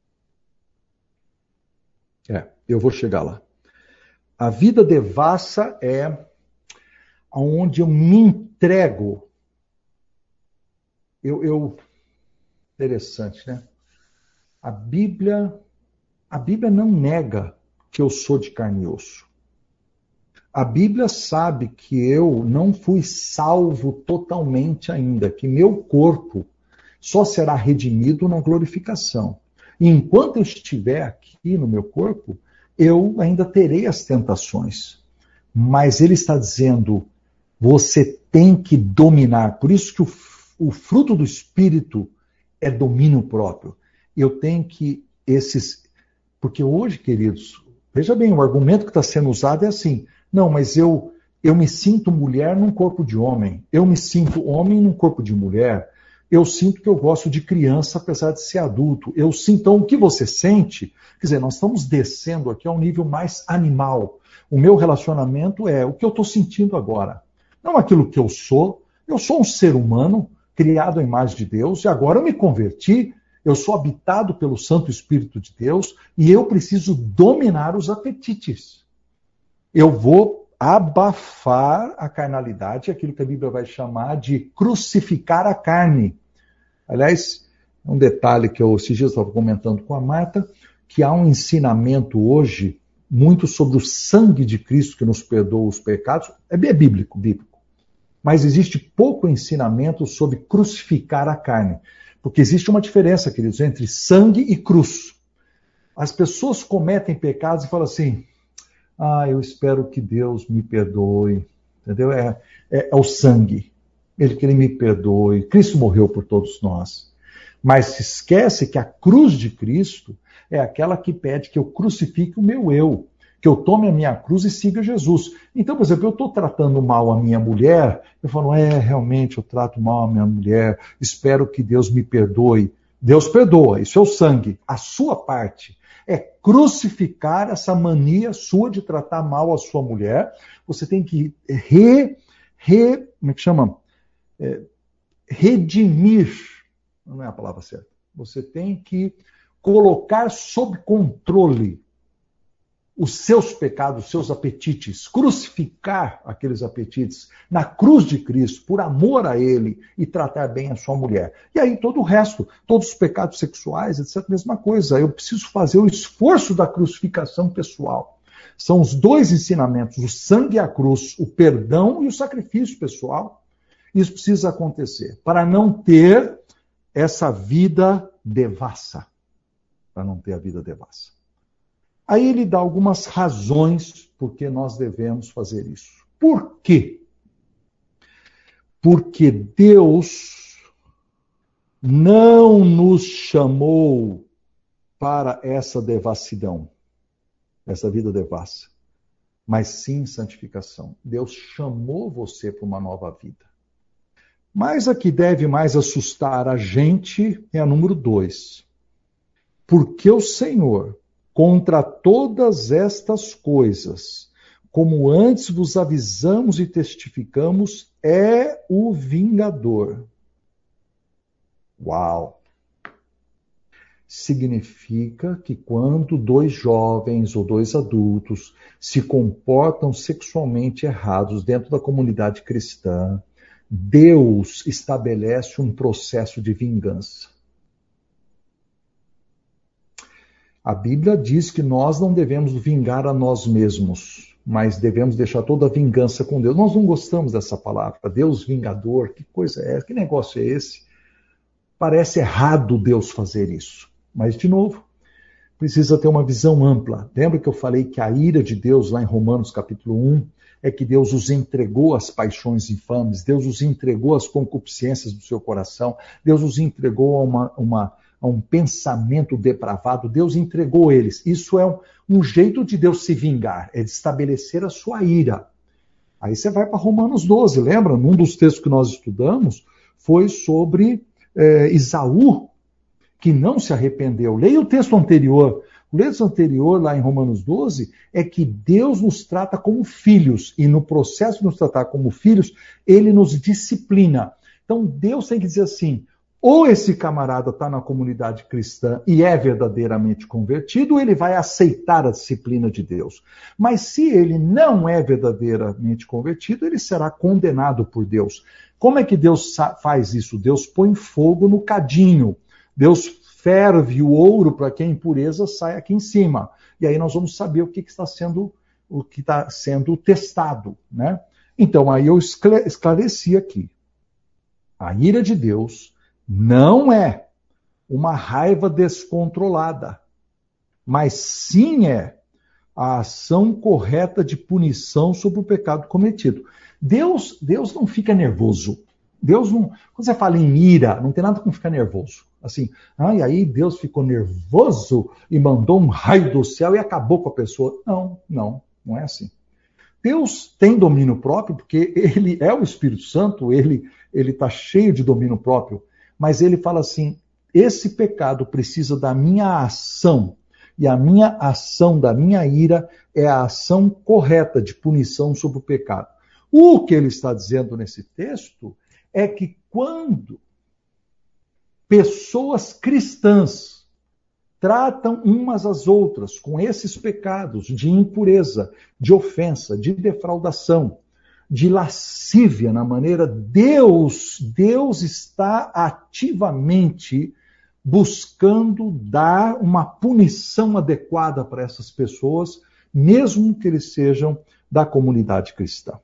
Eu vou chegar lá. A vida devassa é onde eu me entrego. Interessante, né? A Bíblia não nega que eu sou de carne e osso. A Bíblia sabe que eu não fui salvo totalmente ainda, que meu corpo só será redimido na glorificação. E enquanto eu estiver aqui no meu corpo, eu ainda terei as tentações. Mas ele está dizendo, você tem que dominar. Por isso que o fruto do Espírito é domínio próprio. Eu tenho que Porque hoje, queridos, veja bem, o argumento que está sendo usado é assim, não, mas eu me sinto mulher num corpo de homem, eu me sinto homem num corpo de mulher, eu sinto que eu gosto de criança, apesar de ser adulto. Eu sinto, então, o que você sente, quer dizer, nós estamos descendo aqui a um nível mais animal. O meu relacionamento é o que eu estou sentindo agora. Não aquilo que eu sou um ser humano, criado à imagem de Deus, e agora eu me converti, eu sou habitado pelo Santo Espírito de Deus, e eu preciso dominar os apetites. Eu vou abafar a carnalidade, aquilo que a Bíblia vai chamar de crucificar a carne. Aliás, um detalhe que eu esses dias estava comentando com a Marta, que há um ensinamento hoje muito sobre o sangue de Cristo que nos perdoa os pecados. É bíblico. Mas existe pouco ensinamento sobre crucificar a carne. Porque existe uma diferença, queridos, entre sangue e cruz. As pessoas cometem pecados e falam assim, eu espero que Deus me perdoe. Entendeu? É o sangue. Ele que ele me perdoe. Cristo morreu por todos nós. Mas se esquece que a cruz de Cristo é aquela que pede que eu crucifique o meu eu, que eu tome a minha cruz e siga Jesus. Então, por exemplo, eu estou tratando mal a minha mulher, eu falo, realmente eu trato mal a minha mulher, espero que Deus me perdoe. Deus perdoa, isso é o sangue. A sua parte é crucificar essa mania sua de tratar mal a sua mulher. Você tem que como é que chama? Redimir, não é a palavra certa. Você tem que colocar sob controle os seus pecados, os seus apetites, crucificar aqueles apetites na cruz de Cristo, por amor a Ele, e tratar bem a sua mulher. E aí todo o resto, todos os pecados sexuais, etc., mesma coisa. Eu preciso fazer o esforço da crucificação pessoal. São os dois ensinamentos, o sangue e a cruz, o perdão e o sacrifício pessoal. Isso precisa acontecer para não ter essa vida devassa. Para não ter a vida devassa. Aí ele dá algumas razões por que nós devemos fazer isso. Por quê? Porque Deus não nos chamou para essa devassidão, essa vida devassa, mas sim santificação. Deus chamou você para uma nova vida. Mas a que deve mais assustar a gente é a número 2. Porque o Senhor, contra todas estas coisas, como antes vos avisamos e testificamos, é o vingador. Uau! Significa que quando dois jovens ou dois adultos se comportam sexualmente errados dentro da comunidade cristã, Deus estabelece um processo de vingança. A Bíblia diz que nós não devemos vingar a nós mesmos, mas devemos deixar toda a vingança com Deus. Nós não gostamos dessa palavra, Deus vingador, que coisa é essa? Que negócio é esse? Parece errado Deus fazer isso. Mas, de novo, precisa ter uma visão ampla. Lembra que eu falei que a ira de Deus, lá em Romanos capítulo 1, é que Deus os entregou às paixões infames, Deus os entregou às concupiscências do seu coração, Deus os entregou a um pensamento depravado, Deus entregou eles. Isso é um jeito de Deus se vingar, é de estabelecer a sua ira. Aí você vai para Romanos 12, lembra? Num dos textos que nós estudamos, foi sobre Esaú, que não se arrependeu. Leia o texto anterior. O texto anterior, lá em Romanos 12, é que Deus nos trata como filhos, e no processo de nos tratar como filhos, ele nos disciplina. Então Deus tem que dizer assim, ou esse camarada está na comunidade cristã e é verdadeiramente convertido, ou ele vai aceitar a disciplina de Deus. Mas se ele não é verdadeiramente convertido, ele será condenado por Deus. Como é que Deus faz isso? Deus põe fogo no cadinho. Deus ferve o ouro para que a impureza saia aqui em cima. E aí nós vamos saber o que está sendo testado, né? Então, aí eu esclareci aqui. A ira de Deus não é uma raiva descontrolada, mas sim é a ação correta de punição sobre o pecado cometido. Deus não fica nervoso. Deus não. Quando você fala em ira, não tem nada com ficar nervoso. Assim, e aí Deus ficou nervoso e mandou um raio do céu e acabou com a pessoa. Não é assim. Deus tem domínio próprio, porque ele é o Espírito Santo, ele está cheio de domínio próprio, mas ele fala assim, esse pecado precisa da minha ação, e a minha ação da minha ira é a ação correta de punição sobre o pecado. O que ele está dizendo nesse texto é que quando pessoas cristãs tratam umas às outras com esses pecados de impureza, de ofensa, de defraudação, de lascívia na maneira, Deus está ativamente buscando dar uma punição adequada para essas pessoas, mesmo que eles sejam da comunidade cristã.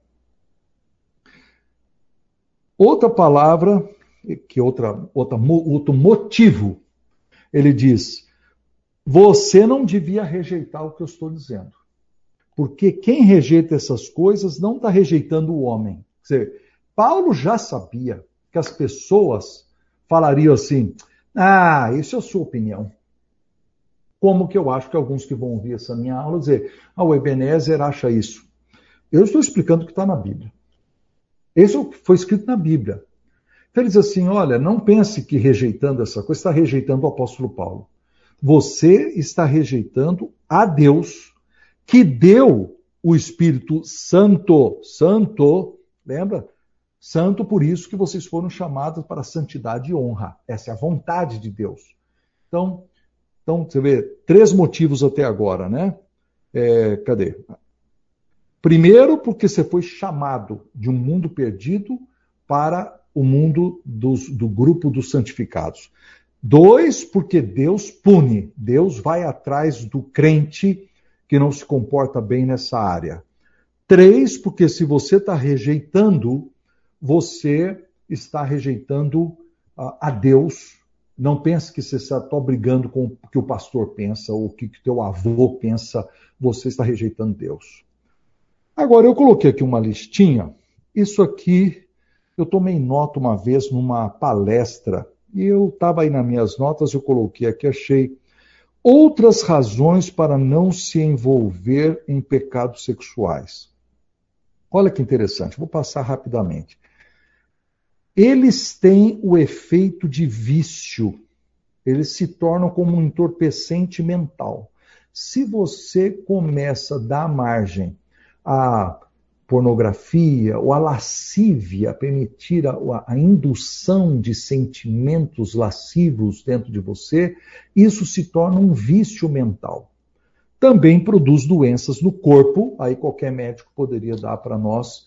Outra palavra, outro motivo, ele diz, você não devia rejeitar o que eu estou dizendo. Porque quem rejeita essas coisas não está rejeitando o homem. Quer dizer, Paulo já sabia que as pessoas falariam assim, isso é a sua opinião. Como que eu acho que alguns que vão ouvir essa minha aula dizer, o Ebenezer acha isso. Eu estou explicando o que está na Bíblia. Isso foi escrito na Bíblia. Então ele diz assim, olha, não pense que rejeitando essa coisa, está rejeitando o apóstolo Paulo. Você está rejeitando a Deus, que deu o Espírito Santo. Santo, lembra? Santo, por isso que vocês foram chamados para santidade e honra. Essa é a vontade de Deus. Então você vê, 3 motivos até agora, né? Cadê? Primeiro, porque você foi chamado de um mundo perdido para o mundo do grupo dos santificados. 2, porque Deus pune. Deus vai atrás do crente que não se comporta bem nessa área. 3, porque se você está rejeitando, você está rejeitando a Deus. Não pense que você está brigando com o que o pastor pensa ou o que o teu avô pensa. Você está rejeitando Deus. Agora, eu coloquei aqui uma listinha. Isso aqui, eu tomei nota uma vez numa palestra. E eu estava aí nas minhas notas, eu coloquei aqui, achei outras razões para não se envolver em pecados sexuais. Olha que interessante, vou passar rapidamente. Eles têm o efeito de vício. Eles se tornam como um entorpecente mental. Se você começa a dar margem a pornografia ou a lascívia, permitir a indução de sentimentos lascivos dentro de você, isso se torna um vício mental. Também produz doenças no corpo, aí qualquer médico poderia dar para nós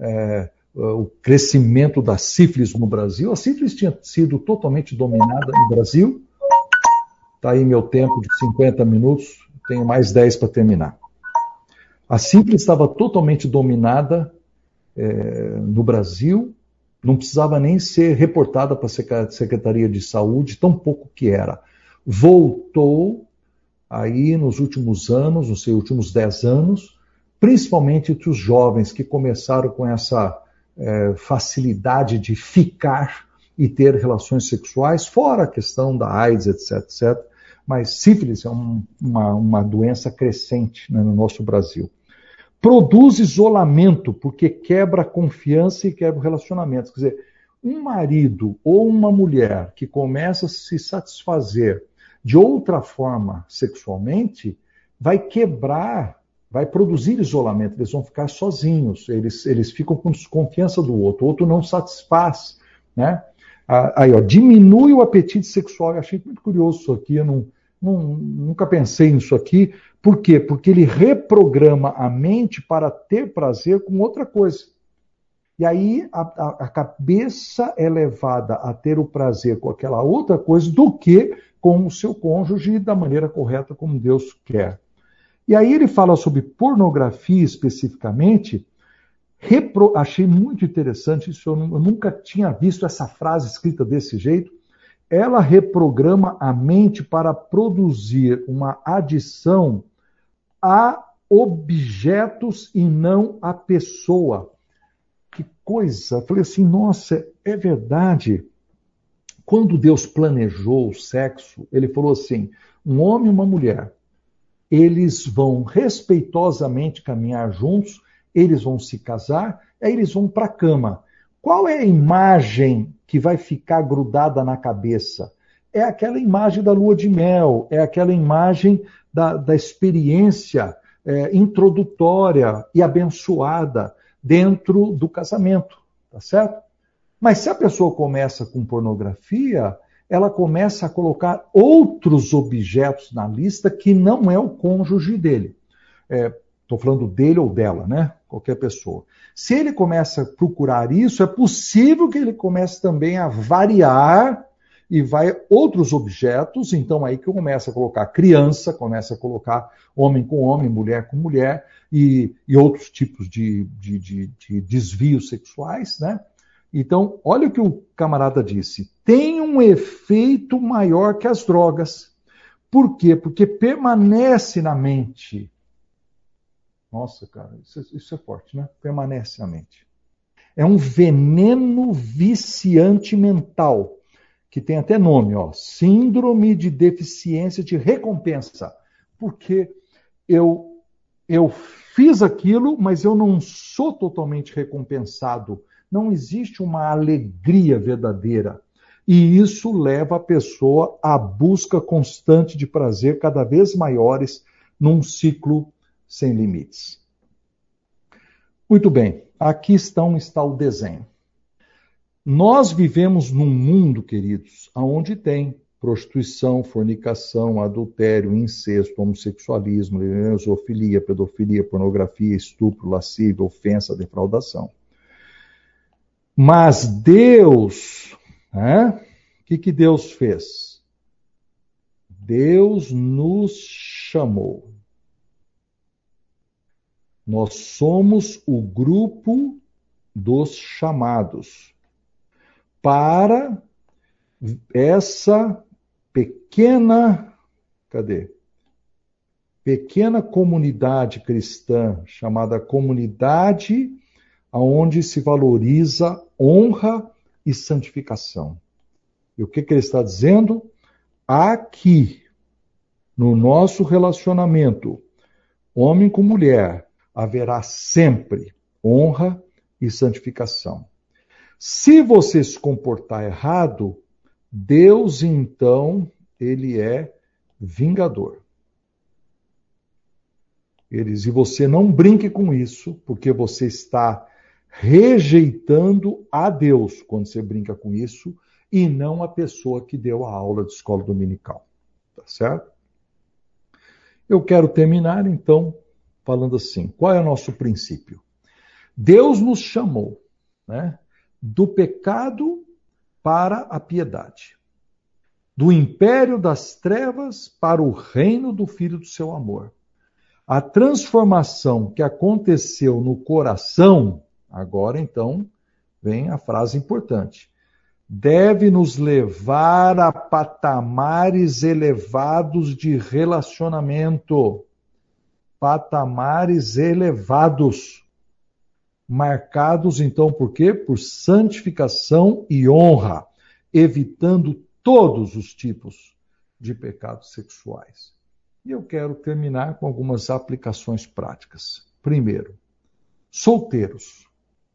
o crescimento da sífilis no Brasil. A sífilis tinha sido totalmente dominada no Brasil. Está aí meu tempo de 50 minutos, tenho mais 10 para terminar. A sífilis estava totalmente dominada no Brasil, não precisava nem ser reportada para a Secretaria de Saúde, tão pouco que era. Voltou aí nos últimos anos, nos seus últimos 10 anos, principalmente entre os jovens que começaram com essa facilidade de ficar e ter relações sexuais, fora a questão da AIDS, etc, etc. Mas sífilis é uma doença crescente, né, no nosso Brasil. Produz isolamento, porque quebra a confiança e quebra o relacionamento. Quer dizer, um marido ou uma mulher que começa a se satisfazer de outra forma sexualmente, vai quebrar, vai produzir isolamento, eles vão ficar sozinhos, eles ficam com desconfiança do outro, o outro não satisfaz, né? Aí, ó, diminui o apetite sexual. Eu achei muito curioso isso aqui, eu nunca pensei nisso aqui. Por quê? Porque ele reprograma a mente para ter prazer com outra coisa. E aí a cabeça é levada a ter o prazer com aquela outra coisa do que com o seu cônjuge da maneira correta como Deus quer. E aí ele fala sobre pornografia especificamente. Achei muito interessante isso, eu nunca tinha visto essa frase escrita desse jeito. Ela reprograma a mente para produzir uma adição a objetos e não a pessoa. Que coisa! Eu falei assim, nossa, é verdade. Quando Deus planejou o sexo, ele falou assim, um homem e uma mulher, eles vão respeitosamente caminhar juntos, eles vão se casar, aí eles vão para a cama. Qual é a imagem que vai ficar grudada na cabeça? É aquela imagem da lua de mel, é aquela imagem da experiência introdutória e abençoada dentro do casamento, tá certo? Mas se a pessoa começa com pornografia, ela começa a colocar outros objetos na lista que não é o cônjuge dele. Estou falando dele ou dela, né? Qualquer pessoa. Se ele começa a procurar isso, é possível que ele comece também a variar e vai outros objetos, então aí que começa a colocar criança, começa a colocar homem com homem, mulher com mulher e outros tipos de desvios sexuais, né? Então, olha o que o camarada disse. Tem um efeito maior que as drogas. Por quê? Porque permanece na mente. Nossa, cara, isso é forte, né? Permanece na mente. É um veneno viciante mental, que tem até nome, ó, síndrome de deficiência de recompensa. Porque eu fiz aquilo, mas eu não sou totalmente recompensado. Não existe uma alegria verdadeira. E isso leva a pessoa à busca constante de prazer cada vez maiores num ciclo sem limites. Muito bem, aqui está o desenho. Nós vivemos num mundo, queridos, onde tem prostituição, fornicação, adultério, incesto, homossexualismo, zoofilia, pedofilia, pornografia, estupro, lascívia, ofensa, defraudação. Mas Deus, o que Deus fez? Deus nos chamou. Nós somos o grupo dos chamados para essa pequena comunidade cristã, chamada comunidade onde se valoriza honra e santificação. E o que ele está dizendo? Aqui, no nosso relacionamento, homem com mulher, haverá sempre honra e santificação. Se você se comportar errado, Deus, então, ele é vingador. Eles, e você não brinque com isso, porque você está rejeitando a Deus quando você brinca com isso, e não a pessoa que deu a aula de escola dominical. Tá certo? Eu quero terminar, então, falando assim: qual é o nosso princípio? Deus nos chamou, né, do pecado para a piedade, do império das trevas para o reino do Filho do seu amor. A transformação que aconteceu no coração, agora então vem a frase importante, deve nos levar a patamares elevados de relacionamento. Patamares elevados. Marcados então por quê? Por santificação e honra, evitando todos os tipos de pecados sexuais. E eu quero terminar com algumas aplicações práticas. Primeiro, solteiros.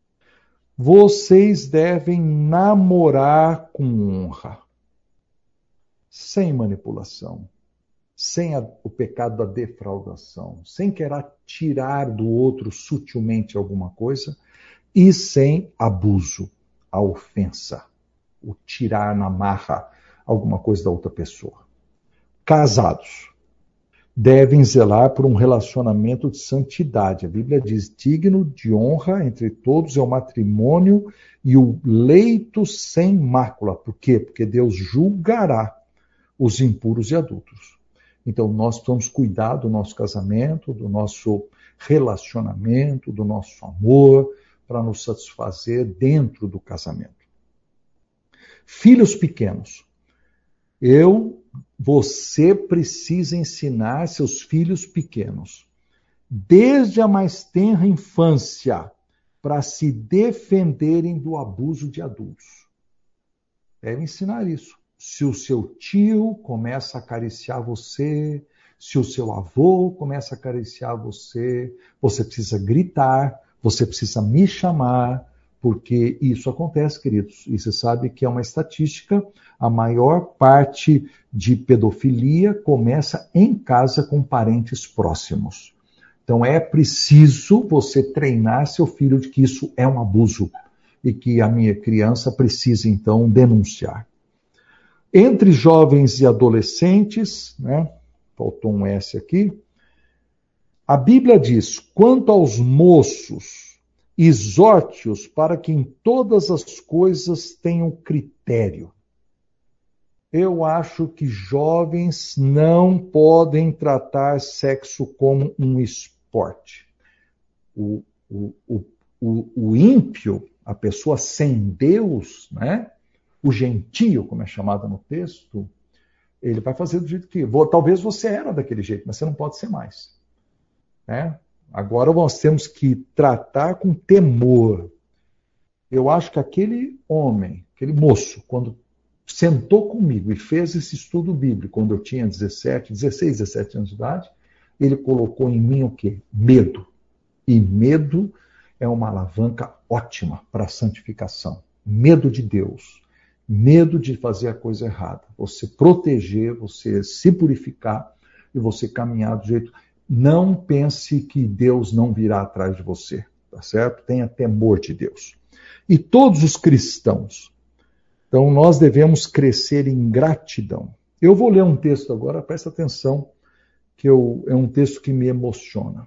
Vocês devem namorar com honra, sem manipulação, sem o pecado da defraudação, sem querer tirar do outro sutilmente alguma coisa e sem abuso, a ofensa, o tirar na marra alguma coisa da outra pessoa. Casados devem zelar por um relacionamento de santidade. A Bíblia diz: digno de honra entre todos é o matrimônio e o leito sem mácula. Por quê? Porque Deus julgará os impuros e adultos. Então, nós precisamos cuidar do nosso casamento, do nosso relacionamento, do nosso amor, para nos satisfazer dentro do casamento. Filhos pequenos. Você precisa ensinar seus filhos pequenos, desde a mais tenra infância, para se defenderem do abuso de adultos. Deve ensinar isso. Se o seu tio começa a acariciar você, se o seu avô começa a acariciar você, você precisa gritar, você precisa me chamar, porque isso acontece, queridos. E você sabe que é uma estatística, a maior parte de pedofilia começa em casa com parentes próximos. Então é preciso você treinar seu filho de que isso é um abuso e que a minha criança precisa, então, denunciar. Entre jovens e adolescentes, né, faltou um S aqui, a Bíblia diz: quanto aos moços, exorte-os para que em todas as coisas tenham critério. Eu acho que jovens não podem tratar sexo como um esporte. O ímpio, a pessoa sem Deus, né? O gentio, como é chamado no texto, ele vai fazer do jeito que... Talvez você era daquele jeito, mas você não pode ser mais. Né? Agora nós temos que tratar com temor. Eu acho que aquele homem, aquele moço, quando sentou comigo e fez esse estudo bíblico, quando eu tinha 16, 17 anos de idade, ele colocou em mim o quê? Medo. E medo é uma alavanca ótima para a santificação. Medo de Deus. Medo de fazer a coisa errada. Você proteger, você se purificar e você caminhar do jeito... Não pense que Deus não virá atrás de você, tá certo? Tenha temor de Deus. E todos os cristãos. Então, nós devemos crescer em gratidão. Eu vou ler um texto agora, presta atenção, que é um texto que me emociona.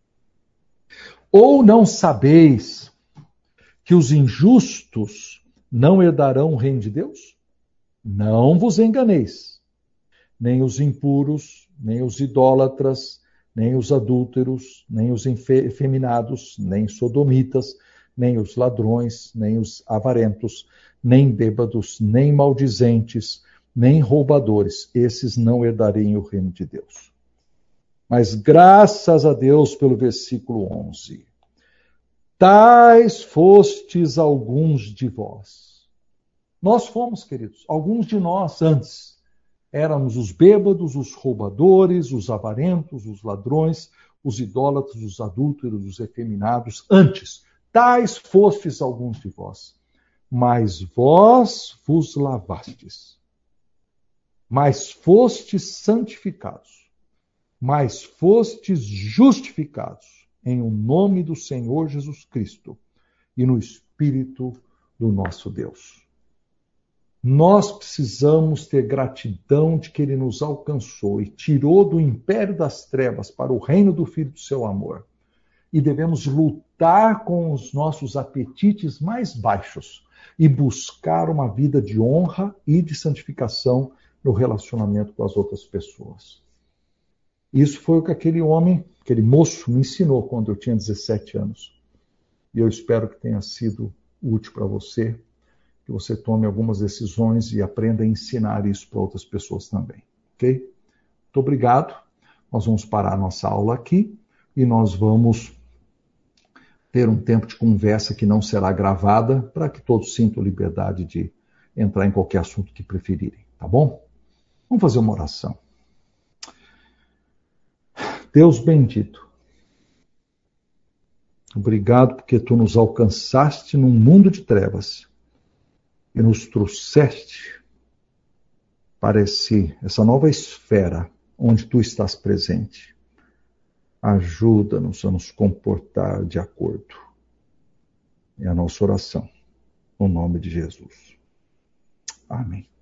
Ou não sabeis que os injustos não herdarão o reino de Deus? Não vos enganeis. Nem os impuros, nem os idólatras, nem os adúlteros, nem os efeminados, nem sodomitas, nem os ladrões, nem os avarentos, nem bêbados, nem maldizentes, nem roubadores. Esses não herdarem o reino de Deus. Mas graças a Deus pelo versículo 11. Tais fostes alguns de vós. Nós fomos, queridos, alguns de nós antes. Éramos os bêbados, os roubadores, os avarentos, os ladrões, os idólatras, os adúlteros, os efeminados, antes. Tais fostes alguns de vós. Mas vós vos lavastes. Mas fostes santificados. mas fostes justificados em o nome do Senhor Jesus Cristo e no Espírito do nosso Deus. Nós precisamos ter gratidão de que Ele nos alcançou e tirou do império das trevas para o reino do Filho do seu amor. E devemos lutar com os nossos apetites mais baixos e buscar uma vida de honra e de santificação no relacionamento com as outras pessoas. Isso foi o que aquele homem, aquele moço me ensinou quando eu tinha 17 anos. E eu espero que tenha sido útil para você, que você tome algumas decisões e aprenda a ensinar isso para outras pessoas também. Ok? Muito obrigado. Nós vamos parar a nossa aula aqui e nós vamos ter um tempo de conversa que não será gravada para que todos sintam liberdade de entrar em qualquer assunto que preferirem. Tá bom? Vamos fazer uma oração. Deus bendito, obrigado porque tu nos alcançaste num mundo de trevas e nos trouxeste para essa nova esfera onde tu estás presente. Ajuda-nos a nos comportar de acordo. É a nossa oração, no nome de Jesus. Amém.